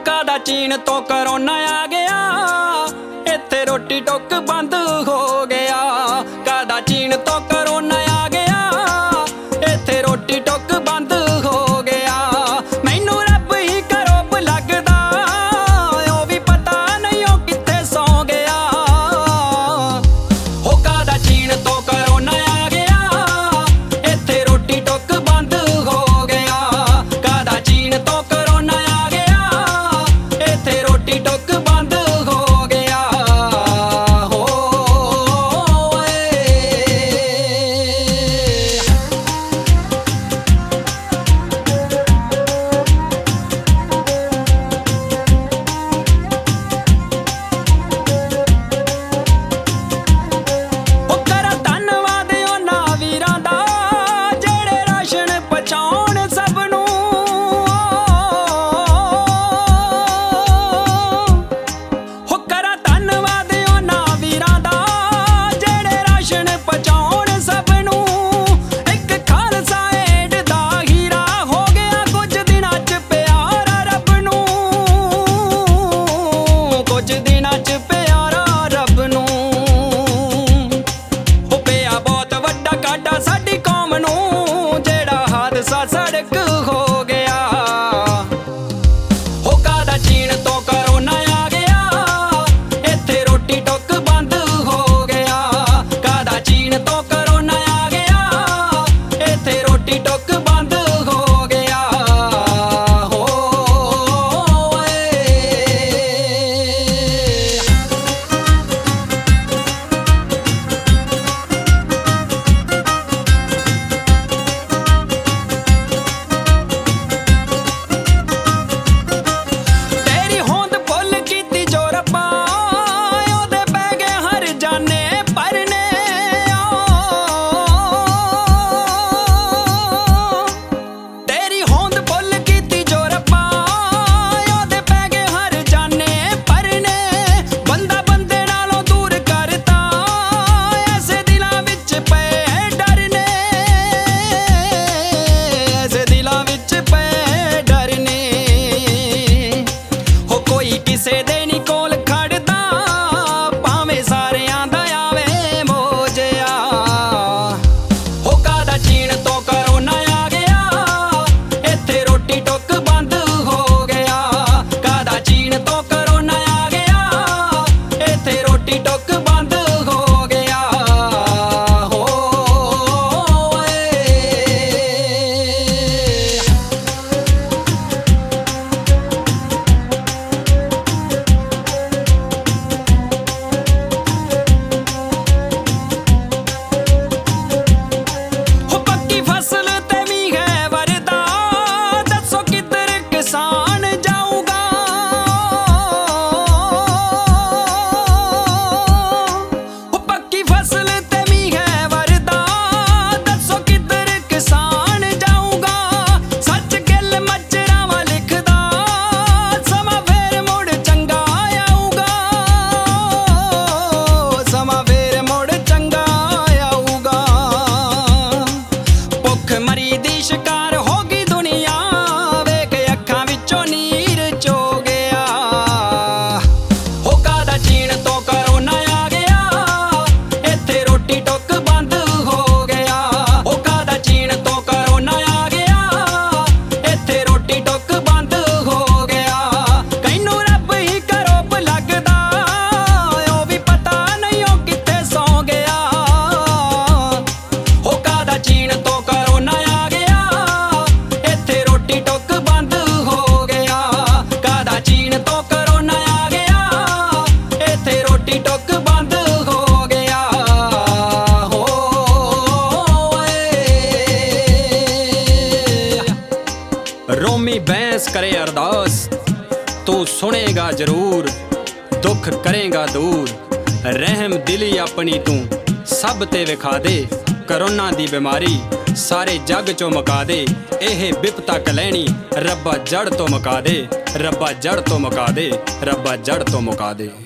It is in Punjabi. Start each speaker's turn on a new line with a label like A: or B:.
A: ਕਾਦਾ ਚੀਨ ਤੋਂ ਕਰੋਨਾ ਆ ਗਿਆ, ਇੱਥੇ ਰੋਟੀ ਟੁੱਕ ਬੰਦ ਹੋ ਗਿਆ। ਕਾਦਾ ਚੀਨ ਤੋਂ ਕਰੋਨਾ ਆ ਗਿਆ, ਇੱਥੇ ਰੋਟੀ ਟੁੱਕ ਬੰਦ ਹੋ ਗਿਆ। ਮੈਨੂੰ ਰੱਬ ਹੀ ਕਰੋਪ ਲੱਗਦਾ, ਉਹ ਵੀ ਪਤਾ ਨਹੀਂ ਉਹ ਕਿੱਥੇ ਸੌਂ ਗਿਆ। ਹੋ ਕਾਦਾ ਚੀਨ ਤੋਂ ਕਰੋਨਾ ਆ ਗਿਆ, ਇੱਥੇ ਰੋਟੀ ਟੁੱਕ ਬੰਦ ਹੋ ਗਿਆ। ਕਾਦਾ ਚੀਨ ਤੋਂ ਕਰੋਨਾ ਆ ਗਿਆ, ਇੱਥੇ ਰੋਟੀ ਟੁੱਕ ਬੰਦ ਹੋ ਗਿਆ। ਹੋ ਕਰਾਂ ਧੰਨਵਾਦ ਉਹਨਾਂ ਵੀਰਾਂ ਦਾ, ਜਿਹੜੇ ਰਾਸ਼ਨ ਪਹੁੰਚਾਉਣ ਸਭ ਨੂੰ। ਹੋ ਕਰਾਂ ਧੰਨਵਾਦ ਉਹਨਾਂ ਵੀਰਾਂ ਦਾ, ਜਿਹੜੇ ਰਾਸ਼ਨ ਪਹੁੰਚਾਉਣ ਸਭ ਨੂੰ। ਇੱਕ ਖਾਲਸਾ ਏਡ ਦਾ ਹੀਰਾ ਹੋ ਗਿਆ ਕੁਝ ਦਿਨਾਂ 'ਚ ਪਿਆਰਾ ਰੱਬ ਨੂੰ। ਕੁਝ ਦਿਨਾਂ 'ਚ ਪਿਆਰਾ ਰੱਬ ਨੂੰ। ਹੋ ਪਿਆ ਬਹੁਤ ਵੱਡਾ ਘਾਟਾ ਸਾਡੀ ਕੌਮ ਨੂੰ, ਜਿਹੜਾ ਹਾਦਸਾ ਸੜਕ ਹੋ ਗਿਆ। ਹੋ ਕਾਦਾ ਚੀਨ ਤੋਂ ਕਰੋਨਾ ਆ ਗਿਆ, ਇੱਥੇ ਰੋਟੀ ਟੁੱਕ ਬੰਦ ਹੋ ਗਿਆ। ਕਾਦਾ ਚੀਨ ਤੋਂ ਕਰੋਨਾ ਆ ਗਿਆ, ਇੱਥੇ ਰੋਟੀ ਟੁੱਕ ਬੰਦ ਹੋ ਗਿਆ। ਹੋ ਤੇਰੀ ਹੋਂਦ ਭੁੱਲ ਕੀਤੀ ਜੋ ਰੱਬਾ, ਉਹਦੇ ਪੈ ਗਏ ਹਰ ਜਾਨੇ ਪਰਨੇ। ਤੇਰੀ ਹੋਂਦ ਭੁੱਲ ਕੀਤੀ ਜੋ ਰੱਬਾ, ਉਹਦੇ ਪੈ ਗਏ ਹਰ ਜਾਨੇ ਪਰਨੇ। ਬੰਦਾ ਬੰਦੇ ਨਾਲੋਂ ਦੂਰ ਕਰਤਾ, ਐਸੇ ਦਿਲਾਂ ਵਿੱਚ ਪਏ ਡਰ ਨੇ। ਐਸੇ ਦਿਲਾਂ ਵਿੱਚ ਪਏ ਡਰ ਨੇ। ਹੋ ਕੋਈ ਕਿਸੇ ਦੇ ਨੀ ਕੋਲ ਖੜਦਾ, ਭਾਵੇਂ ਸਾਰਿਆਂ ਦਾ ਆਵੇ ਮੋਜਿਆ। ਹੋ ਕਾਦਾ ਚੀਨ ਤੋਂ ਕਰੋਨਾ ਆ ਗਿਆ, ਇੱਥੇ ਰੋਟੀ ਟੁੱਕ ਬੰਦ ਹੋ ਗਿਆ। ਕਾਦਾ ਚੀਨ ਤੋਂ ਕਰੋਨਾ ਆ ਗਿਆ, ਇੱਥੇ ਰੋਟੀ ਟੁੱਕ ਬੰਦ ਹੋ ਗਿਆ। ਹੋ ਹੋ ਪੱਕੀ ਫਸਲ ਤੇ ਵੀ ਹੈ ਵਰਦਾ, ਦੱਸੋ ਕਿੱਧਰ ਕਿਸਾਨ ਜਾਊਗਾ। ਹੋ ਪੱਕੀ ਫਸਲ ਤੇ ਵੀ ਹੈ ਵਰਦਾ, ਦੱਸੋ ਕਿੱਧਰ ਕਿਸਾਨ ਜਾਊਗਾ। ਸੱਚ ਗਿੱਲ ਮੱਜਰਾਵਾਂ ਲਿਖਦਾ, ਸਮਾਂ ਫੇਰ ਮੁੜ ਚੰਗਾ ਆਊਗਾ। ਸਮਾਂ ਫੇਰ ਮੁੜ ਚੰਗਾ ਆਊਗਾ। ਭੁੱਖ ਮਰੀ ਦੀ ਸ਼ਿਕਾਰ ਹੋ ਗਈ ਦੁਨੀਆ, ਵੇਖ ਅੱਖਾਂ ਵਿੱਚੋਂ ਨੀਰ ਚੋ ਗਿਆ। ਹੋ ਕਾਦਾ ਚੀਨ ਤੋਂ ਕਰੋਨਾ ਆ ਗਿਆ, ਇੱਥੇ ਰੋਟੀ ਟੁੱਕ ਬੰਦ ਹੋ ਗਿਆ। ਹੋ ਕਾਦਾ ਚੀਨ ਤੋਂ ਕਰੋਨਾ ਆ ਗਿਆ, ਇੱਥੇ ਰੋਟੀ ਟੁੱਕ ਬੰਦ ਹੋ ਗਿਆ। ਕੈਨੂੰ ਰੱਬ ਹੀ ਕਰੋਪ ਲੱਗਦਾ, ਉਹ ਵੀ ਪਤਾ ਨਹੀਂ ਉਹ ਕਿੱਥੇ ਸੌਂ ਗਿਆ। ਹੋ ਕਾਦਾ ਚੀਨ ਤੋਂ ਕਰੋਨਾ ਆ ਗਿਆ, ਇੱਥੇ ਰੋਟੀ ਟੁੱਕ ਬੰਦ ਹੋ ਗਿਆ। ਕਾਦਾ ਚੀਨ ਤੋਂ ਕਰੋਨਾ ਆ ਗਿਆ, ਇੱਥੇ ਰੋਟੀ ਟੁੱਕ ਬੰਦ ਹੋ ਗਿਆ। ਹੋ ਰੋਮੀ ਬੈਂਸ ਕਰੇ ਅਰਦਾਸ, ਤੂੰ ਸੁਣੇਗਾ ਜ਼ਰੂਰ, ਦੁੱਖ ਕਰੇਗਾ ਦੂਰ। ਰਹਿਮ ਦਿਲੀ ਆਪਣੀ ਤੂੰ ਸਭ ਤੇ ਵਿਖਾ ਦੇ, ਕਰੋਨਾ ਦੀ ਬਿਮਾਰੀ ਸਾਰੇ ਜੱਗ ਚੋਂ ਮੁਕਾ ਦੇ। ਇਹ ਬਿਪਤਾ ਕਲੈਣੀ ਰੱਬਾ ਜੜ ਤੋਂ ਮੁਕਾ ਦੇ, ਰੱਬਾ ਜੜ ਤੋਂ ਮੁਕਾ ਦੇ, ਰੱਬਾ ਜੜ ਤੋਂ ਮੁਕਾ ਦੇ।